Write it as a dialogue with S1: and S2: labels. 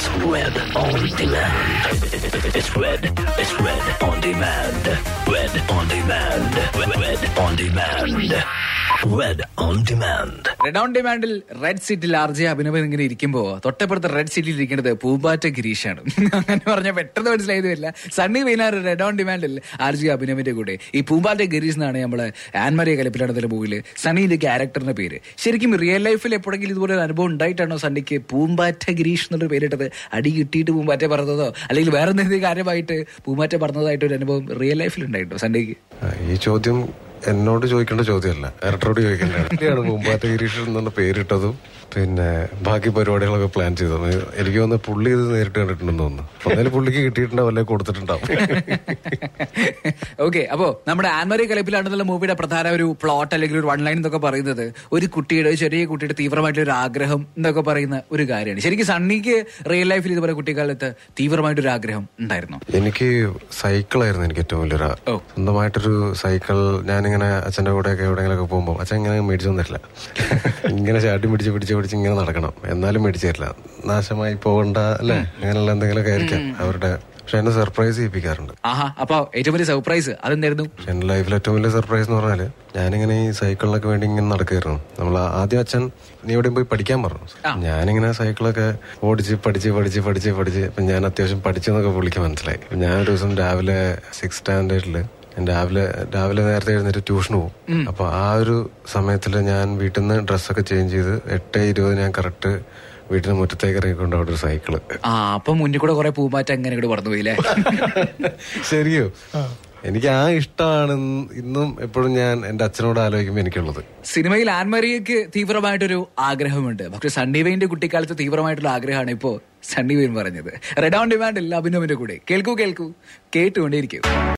S1: It's Red on Demand. It's Red on Demand. Red on Demand. Red on Demand. Red on Demand.
S2: Red on ഡിമാൻഡിൽ red സീറ്റിൽ RJ Abhinav ഇങ്ങനെ ഇരിക്കുമ്പോ തൊട്ടപ്പുറത്ത് red സീറ്റിൽ ഇരിക്കുന്നത് പൂമ്പാറ്റ ഗിരീഷാണ്. അങ്ങനെ പറഞ്ഞാൽ പെട്ടെന്ന് മനസ്സിലായതുമില്ല. സണ്ണി വൈനാർ റെഡ് ഓൺ ഡിമാൻഡിൽ ആർജെ അഭിനവിന്റെ കൂടെ ഈ പൂമ്പാറ്റ ഗിരീഷ് എന്നാണ് നമ്മള് ആൻമരിയ കലിപ്പിലാണ് മൂവില് സണ്ണിന്റെ ക്യാരക്ടറിന്റെ പേര്. ശരിക്കും റിയൽ ലൈഫിൽ എപ്പോഴെങ്കിലും ഇതുപോലെ ഒരു അനുഭവം ഉണ്ടായിട്ടാണോ സണ്ണിക്ക് പൂമ്പാറ്റ ഗിരീഷ് എന്നൊരു പേരിട്ടത്? അടി കിട്ടിയിട്ട് പൂമ്പാറ്റ പറഞ്ഞതോ അല്ലെങ്കിൽ വേറെ എന്തെങ്കിലും കാര്യമായിട്ട് പൂമ്പാറ്റ പറഞ്ഞതായിട്ട് ഒരു അനുഭവം റിയൽ ലൈഫിൽ ഉണ്ടായിട്ടോ സണ്ണിക്ക്?
S3: ഈ ചോദ്യം എന്നോട് ചോദിക്കേണ്ട ചോദ്യമല്ല, ഡയറക്ടറോട് ചോദിക്കേണ്ടതാണ്. പൂമ്പാറ്റ ഗിരീഷ് എന്നുള്ള പേരിട്ടതും പിന്നെ ബാക്കി പരിപാടികളൊക്കെ പ്ലാൻ ചെയ്തത് എനിക്ക് തോന്നുന്നു പുള്ളി ഇത് നേരിട്ട് കണ്ടിട്ടുണ്ടെന്ന് തോന്നുന്നു. എന്നാലും പുള്ളിക്ക് കിട്ടിയിട്ടുണ്ടാവും, അല്ലെ കൊടുത്തിട്ടുണ്ടാവും.
S2: ഓക്കെ, അപ്പോ നമ്മുടെ ആൻമറി കലപ്പിലാണെന്നുള്ള മൂവിയുടെ പ്രധാന ഒരു പ്ലോട്ട് അല്ലെങ്കിൽ ഒരു വൺ ലൈൻ എന്നൊക്കെ പറയുന്നത് ഒരു കുട്ടിയുടെ ചെറിയ കുട്ടിയുടെ തീവ്രമായിട്ടുള്ള ഒരു ആഗ്രഹം എന്നൊക്കെ പറയുന്ന ഒരു കാര്യമാണ്. ശരിക്കും സണ്ണിക്ക് റിയൽ ലൈഫിൽ ഇതുപോലെ കുട്ടിക്കാലത്ത് തീവ്രമായിട്ടൊരു ആഗ്രഹം ഉണ്ടായിരുന്നു?
S3: എനിക്ക് സൈക്കിളായിരുന്നു എനിക്ക് ഏറ്റവും വലിയൊരു സ്വന്തമായിട്ടൊരു സൈക്കിൾ. ഞാനിങ്ങനെ അച്ഛൻ്റെ കൂടെയൊക്കെ എവിടെയെങ്കിലൊക്കെ പോകുമ്പോൾ അച്ഛൻ ഇങ്ങനെ മേടിച്ചു തന്നിട്ടില്ല. ഇങ്ങനെ ചാട്ടി പിടിച്ച് ഇങ്ങനെ നടക്കണം, എന്നാലും മേടിച്ചു തരില്ല. നാശമായി പോകണ്ട അല്ലെ, അങ്ങനെയുള്ള എന്തെങ്കിലുമൊക്കെ ആയിരിക്കാം അവരുടെ. പക്ഷെ എന്നെ സർപ്രൈസ് ചെയ്യിപ്പിക്കാറുണ്ട്.
S2: അപ്പൊ ഏറ്റവും വലിയ സർപ്രൈസ് അതെന്തായിരുന്നു?
S3: എന്റെ ലൈഫിൽ ഏറ്റവും വലിയ സർപ്രൈസ് എന്ന് പറഞ്ഞാല് ഞാനിങ്ങനെ ഈ സൈക്കിളിനൊക്കെ വേണ്ടി ഇങ്ങനെ നടക്കുകയായിരുന്നു. നമ്മൾ ആദ്യം അച്ഛൻ നീ എവിടെയും പോയി പഠിക്കാൻ പറഞ്ഞു. ഞാനിങ്ങനെ സൈക്കിളൊക്കെ ഓടിച്ച് പഠിച്ച് അപ്പൊ ഞാൻ അത്യാവശ്യം പഠിച്ചെന്നൊക്കെ പുള്ളിക്ക് മനസ്സിലായി. ഞാനൊരു ദിവസം രാവിലെ 6th സ്റ്റാൻഡേർഡില് രാവിലെ നേരത്തെ എഴുന്നേറ്റ് ട്യൂഷന് പോകും. അപ്പൊ ആ ഒരു സമയത്തില് ഞാൻ വീട്ടിൽ നിന്ന് ഡ്രസ്സൊക്കെ ചേഞ്ച് ചെയ്ത് 8:20 ഞാൻ കറക്റ്റ് വീട്ടിന് മുറ്റത്തേക്ക് ഇറങ്ങിക്കൊണ്ട് അവിടെ ഒരു സൈക്കിള്.
S2: അപ്പൊ മുന്നിൽ കൂടെ കുറെ പൂമാറ്റ അങ്ങനെ കൂടെ പറഞ്ഞു പോയില്ലേ?
S3: ശരിയോ? എനിക്ക് ആ ഇഷ്ടമാണ് ഇന്നും എപ്പോഴും ഞാൻ എന്റെ അച്ഛനോട് ആലോചിക്കുമ്പോൾ എനിക്കുള്ളത്.
S2: സിനിമയിൽ ആൻമരിയക്ക് തീവ്രമായിട്ടൊരു ആഗ്രഹമുണ്ട്, പക്ഷെ സണ്ണി വെയിന്റെ കുട്ടിക്കാലത്ത് തീവ്രമായിട്ടുള്ള ആഗ്രഹമാണ് ഇപ്പോ സണ്ണി വെയിൻ പറഞ്ഞത്. റെഡ് ഓൺ ഡിമാൻഡിൽ അഭിനവിന്റെ കൂടെ കേൾക്കൂ കേട്ടുകൊണ്ടേയിരിക്കും.